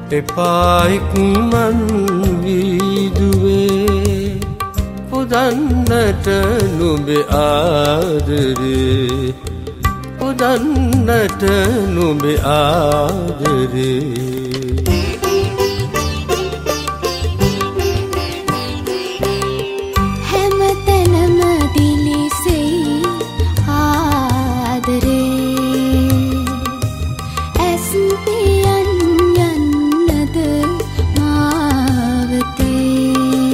එපායික්මන් වීදුවේ පුදන්නට නුඹේ ආදරේ පුදන්නට නුඹේ ආදරේ හැමතැනම දිලිසෙයි ආදරේ ඇස් පියන් යන්නද මාවතේ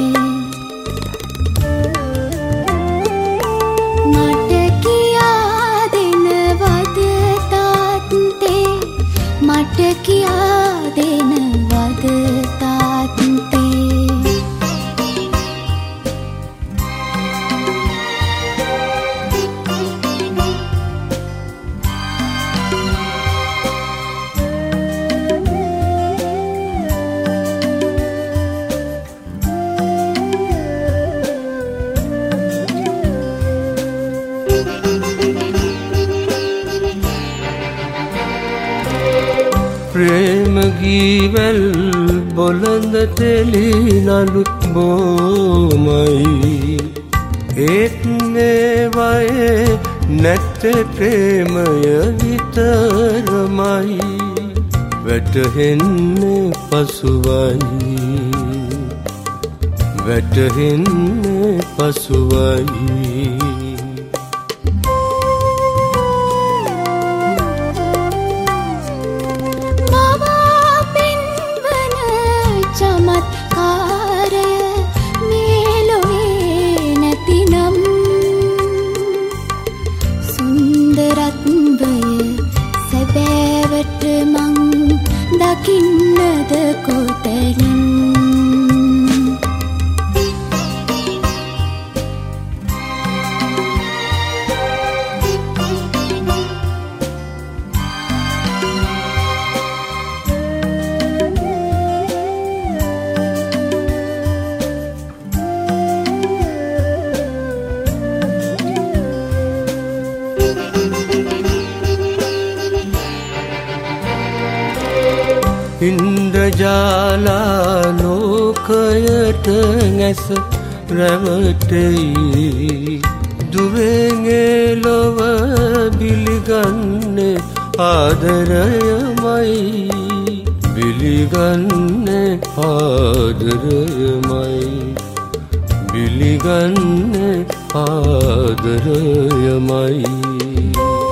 මට කියා දෙනවද තාත්තේ මට කියා දෙනවද තාත්තේ ප්‍රේම ගීවල් බොළඳ තෙලි නඩු බොමයි ඒත් නේවයේ නැත්තේ ප්‍රේමය විතරමයි වැටහෙන්නේ පසුවයි වැටහෙන්නේ පසුවයි චමත්කාරය මේ ලොවේ නැතිනම් සුන්දරත්වය සැබෑවට මං දකින්නද කොතැනින් ඉන්ද්‍රජාලා ලෝකයට නැස රැවටෙයි දුවෙන්ගේ ලොව බිලිගන්නේ ආදරයමයි බිලිගන්නේ ආදරයමයි බිලිගන්නේ ආදරයමයි